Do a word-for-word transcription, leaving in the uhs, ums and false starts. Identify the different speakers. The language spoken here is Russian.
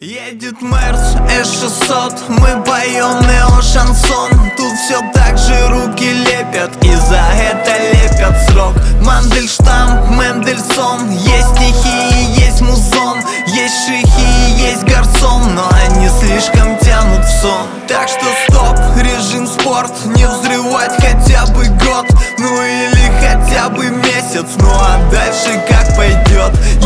Speaker 1: Едет Мерс эс шестьсот, мы поем нео-шансон. Тут все так же руки лепят, и за это лепят срок. Мандельштам, Мендельсон, есть стихии, есть музон, есть шихи, есть гарсон, но они слишком тянут в сон. Так что стоп, режим спорт, не взрывать хотя бы год, ну или хотя бы месяц, ну а дальше как пойдет.